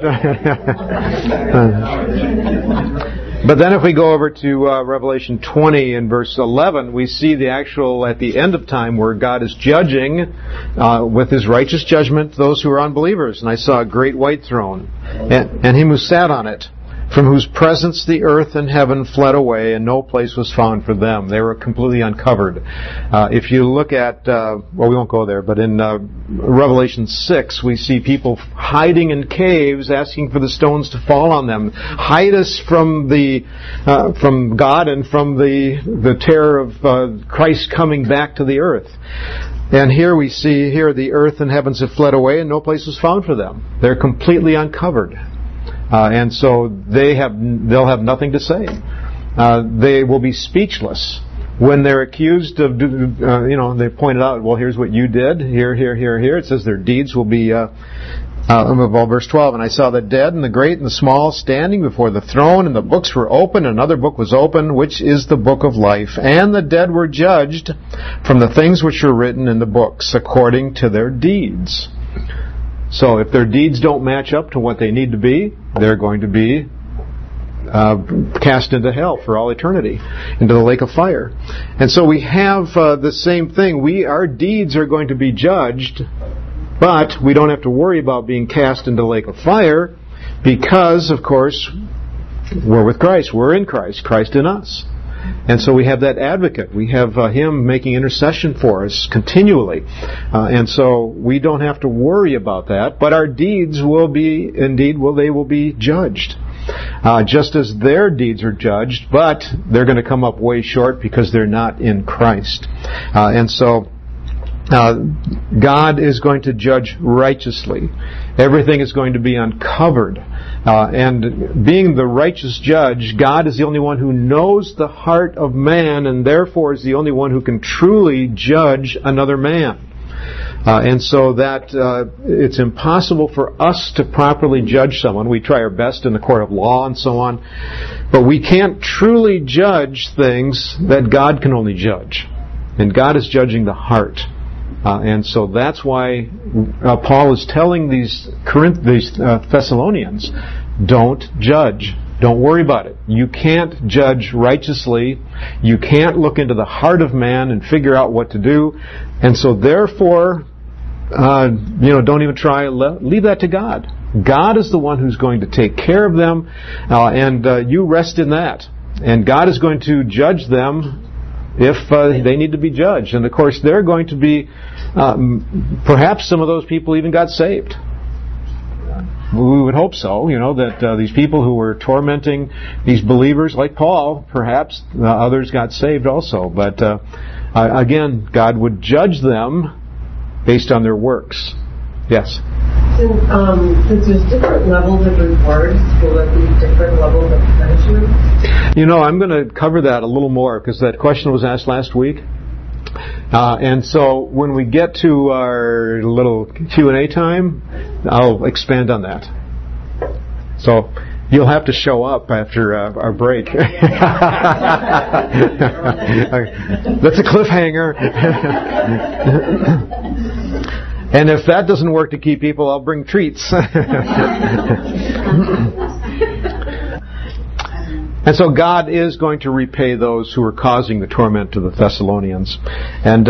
But then if we go over to Revelation 20 and verse 11, we see the actual, at the end of time, where God is judging with his righteous judgment those who are unbelievers. And I saw a great white throne, and him who sat on it, from whose presence the earth and heaven fled away, and no place was found for them. They were completely uncovered. If you look at, we won't go there, but in Revelation 6, we see people hiding in caves, asking for the stones to fall on them. Hide us from from God and from the terror of Christ coming back to the earth. And here we see, the earth and heavens have fled away, and no place was found for them. They're completely uncovered. And so they'll have nothing to say. They will be speechless when they're accused of, they pointed out, well, here's what you did, here. It says their deeds will be, verse 12, and I saw the dead and the great and the small standing before the throne, and the books were open, and another book was open, which is the book of life. And the dead were judged from the things which were written in the books according to their deeds. So if their deeds don't match up to what they need to be, they're going to be cast into hell for all eternity, into the lake of fire. And so we have the same thing. Our deeds are going to be judged, but we don't have to worry about being cast into the lake of fire because, of course, we're with Christ. We're in Christ. Christ in us. And so we have that advocate. We have Him making intercession for us continually. And so we don't have to worry about that. But our deeds will be judged. Just as their deeds are judged, but they're going to come up way short because they're not in Christ. And so God is going to judge righteously. Everything is going to be uncovered. And being the righteous judge, God is the only one who knows the heart of man, and therefore is the only one who can truly judge another man. And so that it's impossible for us to properly judge someone. We try our best in the court of law and so on, but we can't truly judge things that God can only judge. And God is judging the heart. And so that's why Paul is telling these Thessalonians, don't judge. Don't worry about it. You can't judge righteously. You can't look into the heart of man and figure out what to do. And so therefore, don't even try. Leave that to God. God is the one who's going to take care of them, and you rest in that. And God is going to judge them if they need to be judged. And of course, they're going to be, perhaps some of those people even got saved. We would hope so, that these people who were tormenting these believers, like Paul, perhaps others got saved also. But again, God would judge them based on their works. Yes? Since there's different levels of rewards, will there be different levels of punishment? I'm going to cover that a little more because that question was asked last week. And so when we get to our little Q&A time, I'll expand on that. So you'll have to show up after our break. That's a cliffhanger. And if that doesn't work to keep people, I'll bring treats. And so God is going to repay those who are causing the torment to the Thessalonians. And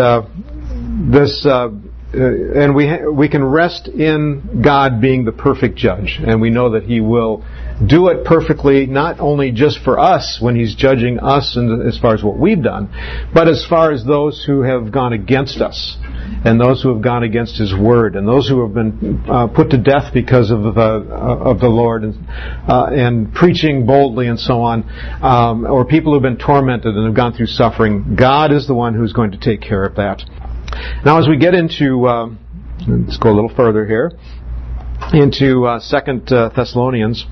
we can rest in God being the perfect judge. And we know that He will do it perfectly, not only just for us when He's judging us and as far as what we've done, but as far as those who have gone against us, and those who have gone against His Word, and those who have been put to death because of the Lord, and preaching boldly and so on, or people who have been tormented and have gone through suffering. God is the one who's going to take care of that. Now, as we get into, let's go a little further here, into 2 Thessalonians,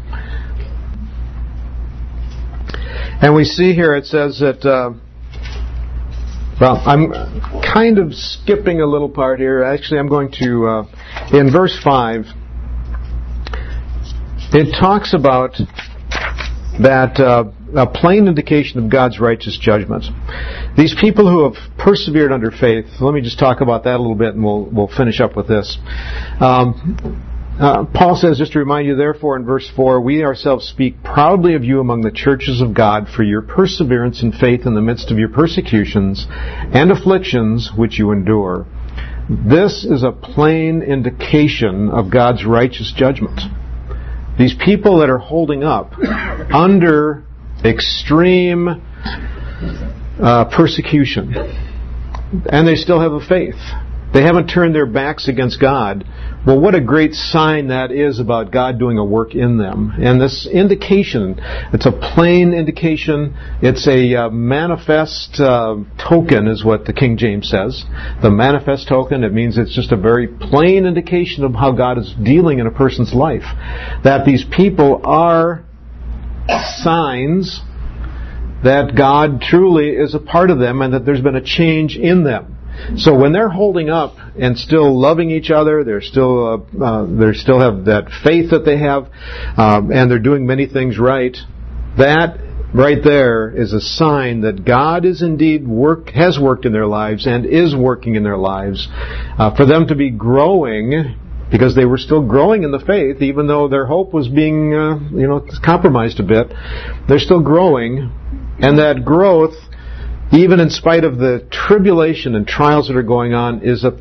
and we see here it says that, I'm kind of skipping a little part here. Actually, I'm going to, in verse 5, it talks about that a plain indication of God's righteous judgment. These people who have persevered under faith, let me just talk about that a little bit and we'll finish up with this. Paul says, just to remind you, therefore, in verse 4, we ourselves speak proudly of you among the churches of God for your perseverance and faith in the midst of your persecutions and afflictions which you endure. This is a plain indication of God's righteous judgment. These people that are holding up under extreme persecution, and they still have a faith. They haven't turned their backs against God. Well, what a great sign that is about God doing a work in them. And this indication, it's a plain indication. It's a manifest token is what the King James says. The manifest token, it means it's just a very plain indication of how God is dealing in a person's life. That these people are signs that God truly is a part of them and that there's been a change in them. So when they're holding up and still loving each other, they still have that faith that they have, and they're doing many things right. That right there is a sign that God is indeed has worked in their lives and is working in their lives. For them to be growing because they were still growing in the faith, even though their hope was being, compromised a bit. They're still growing, and that growth, even in spite of the tribulation and trials that are going on, is a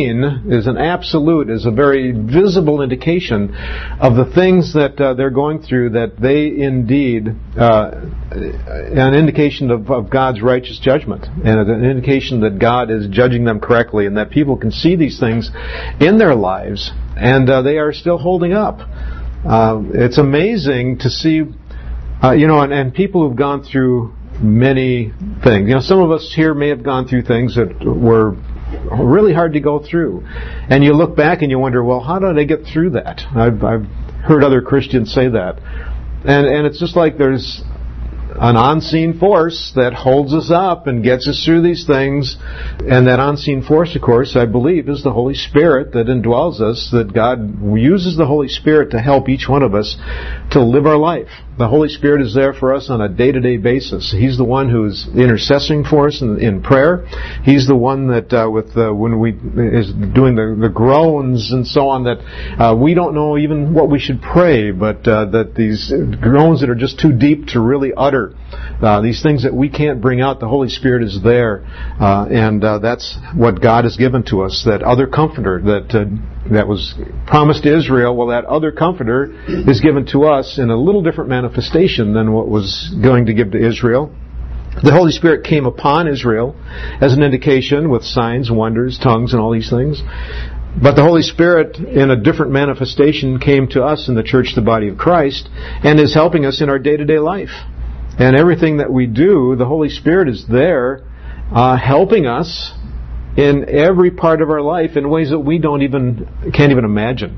very visible indication of the things that they're going through, that they indeed, an indication of God's righteous judgment, and an indication that God is judging them correctly, and that people can see these things in their lives, and they are still holding up. It's amazing to see, and people who've gone through many things. Some of us here may have gone through things that were really hard to go through. And you look back and you wonder, well, how did I get through that? I've heard other Christians say that. And it's just like there's an unseen force that holds us up and gets us through these things. And that unseen force, of course, I believe, is the Holy Spirit that indwells us, that God uses the Holy Spirit to help each one of us to live our life. The Holy Spirit is there for us on a day-to-day basis. He's the one who's intercessing for us in prayer. He's the one that, when we is doing the groans and so on, that we don't know even what we should pray, but that these groans that are just too deep to really utter, these things that we can't bring out, the Holy Spirit is there, and that's what God has given to us. That other Comforter that was promised to Israel, well, that other Comforter is given to us in a little different manifestation than what was going to give to Israel. The Holy Spirit came upon Israel as an indication with signs, wonders, tongues, and all these things. But the Holy Spirit, in a different manifestation, came to us in the church, the body of Christ, and is helping us in our day-to-day life. And everything that we do, the Holy Spirit is there helping us in every part of our life in ways that we can't even imagine.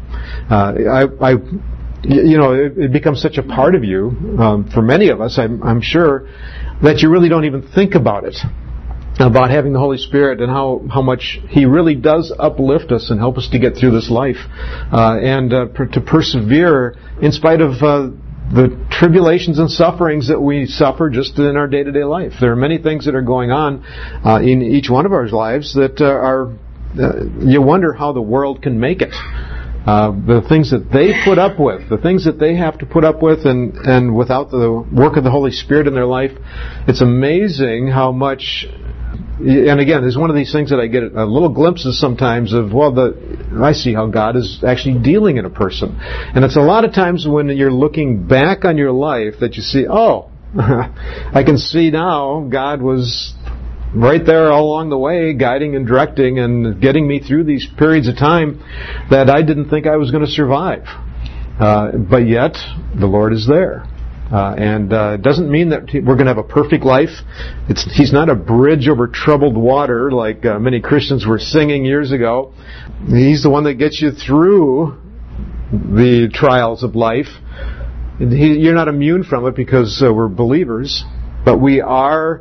It becomes such a part of you, for many of us, I'm sure, that you really don't even think about it, about having the Holy Spirit and how much He really does uplift us and help us to get through this life, and to persevere in spite of the tribulations and sufferings that we suffer just in our day-to-day life. There are many things that are going on in each one of our lives that you wonder how the world can make it. The things that they put up with, the things that they have to put up with, and without the work of the Holy Spirit in their life, it's amazing how much. And again, it's one of these things that I get a little glimpses sometimes of, I see how God is actually dealing in a person. And it's a lot of times when you're looking back on your life that you see, I can see now God was right there all along the way, guiding and directing and getting me through these periods of time that I didn't think I was going to survive. But yet, the Lord is there. And it doesn't mean that we're going to have a perfect life. He's not a bridge over troubled water like many Christians were singing years ago. He's the one that gets you through the trials of life. You're not immune from it because we're believers, but we are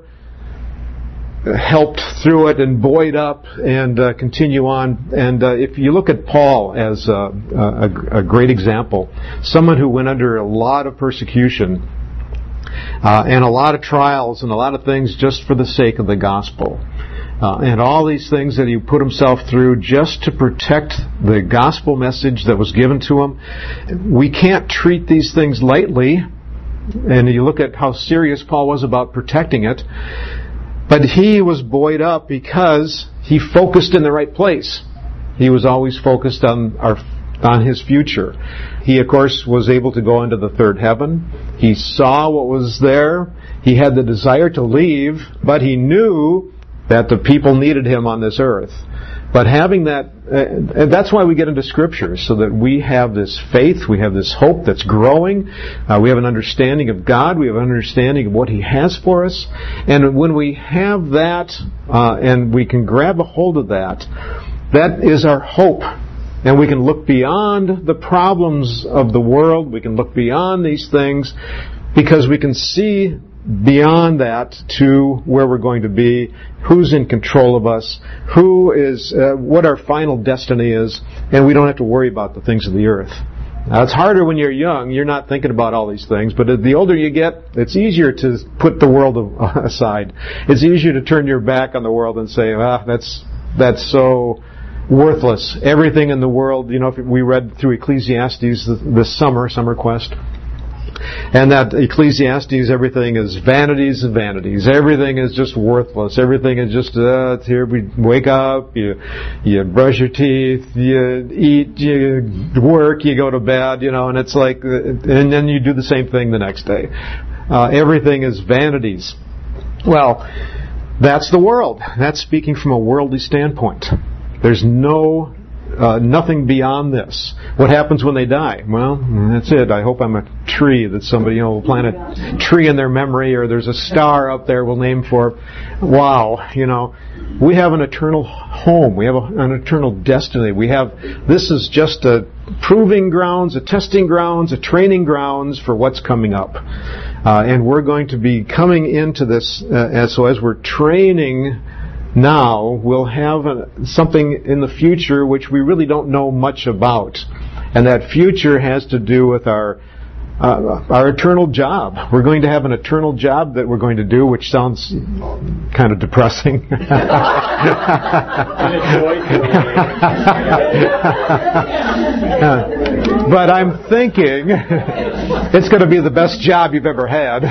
helped through it and buoyed up and continue on. And if you look at Paul as a great example, someone who went under a lot of persecution and a lot of trials and a lot of things just for the sake of the gospel. And all these things that he put himself through just to protect the gospel message that was given to him. We can't treat these things lightly. And you look at how serious Paul was about protecting it. But he was buoyed up because he focused in the right place. He was always focused on his future. He, of course, was able to go into the third heaven. He saw what was there. He had the desire to leave, but he knew that the people needed him on this earth. But having that, and that's why we get into Scripture, so that we have this faith, we have this hope that's growing, we have an understanding of God, we have an understanding of what He has for us, and when we have that, and we can grab a hold of that, that is our hope. And we can look beyond the problems of the world, we can look beyond these things, because we can see beyond that to where we're going to be, who's in control of us, who is, what our final destiny is, and we don't have to worry about the things of the earth. Now, it's harder when you're young. You're not thinking about all these things, but the older you get, it's easier to put the world aside. It's easier to turn your back on the world and say, that's so worthless. Everything in the world, if we read through Ecclesiastes this summer quest, and that Ecclesiastes, everything is vanities of vanities. Everything is just worthless. Everything is just, it's here. We wake up, you brush your teeth, you eat, you work, you go to bed, and it's like, and then you do the same thing the next day. Everything is vanities. Well, that's the world. That's speaking from a worldly standpoint. There's nothing beyond this. What happens when they die? Well, that's it. I hope I'm a tree that somebody will plant a tree in their memory, or there's a star up there we'll name for. Wow, we have an eternal home. We have an eternal destiny. This is just a proving grounds, a testing grounds, a training grounds for what's coming up. And we're going to be coming into this, as we're training now, we'll have something in the future which we really don't know much about. And that future has to do with our eternal job. We're going to have an eternal job that we're going to do, which sounds kind of depressing. But I'm thinking it's going to be the best job you've ever had.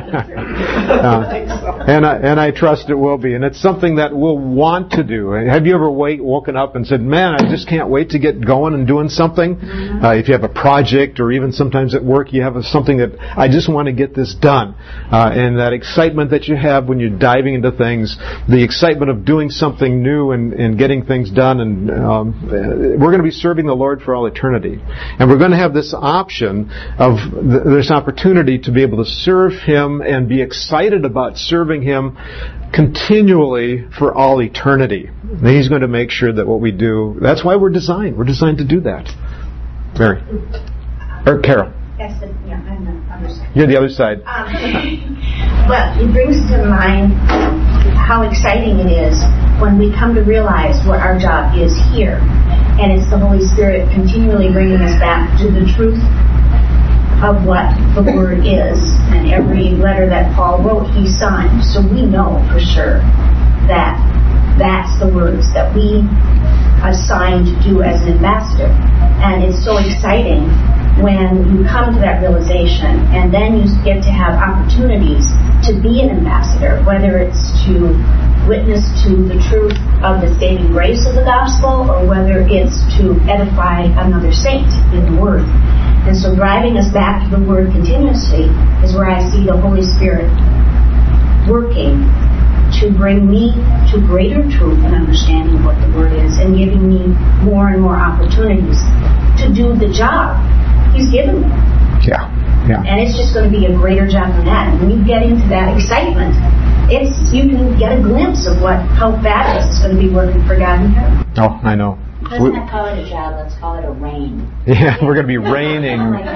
And I trust it will be. And it's something that we'll want to do. Have you ever woken up and said, man, I just can't wait to get going and doing something? If you have a project, or even sometimes at work you have something that I just want to get this done. And that excitement that you have when you're diving into things, the excitement of doing something new and getting things done. And we're going to be serving the Lord for all eternity. And we're going to have this option of this opportunity to be able to serve Him and be excited about serving Him continually for all eternity. And He's going to make sure that what we do, that's why we're designed. We're designed to do that. Mary. Or Carol. I'm the other side. You're the other side. Well, it brings to mind how exciting it is when we come to realize what our job is here. And it's the Holy Spirit continually bringing us back to the truth of what the Word is. And every letter that Paul wrote, he signed. So we know for sure that that's the words that we are signed to do as an ambassador. And it's so exciting when you come to that realization, and then you get to have opportunities to be an ambassador, whether it's to witness to the truth of the saving grace of the gospel, or whether it's to edify another saint in the Word. And so driving us back to the Word continuously is where I see the Holy Spirit working to bring me to greater truth and understanding of what the Word is, and giving me more and more opportunities to do the job He's given me. Yeah. And it's just going to be a greater job than that. And when you get into that excitement, you can get a glimpse of how fabulous it's going to be working for God in heaven. Oh, I know. Let's not call it a job, let's call it a reign. Yeah, we're going to be reigning.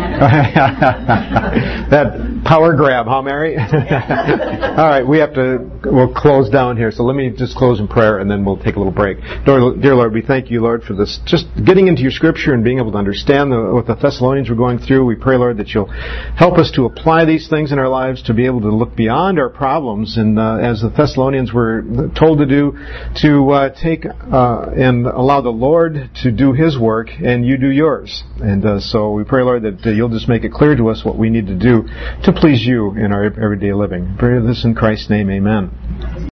That power grab, huh, Mary? All right, we'll close down here. So let me just close in prayer, and then we'll take a little break. Dear Lord, we thank you, Lord, for this, just getting into your Scripture and being able to understand what the Thessalonians were going through. We pray, Lord, that you'll help us to apply these things in our lives, to be able to look beyond our problems, and as the Thessalonians were told to do, to take and allow the Lord to do His work, and you do yours. And so we pray, Lord, that you'll just make it clear to us what we need to do to please you in our everyday living. Pray this in Christ's name, amen.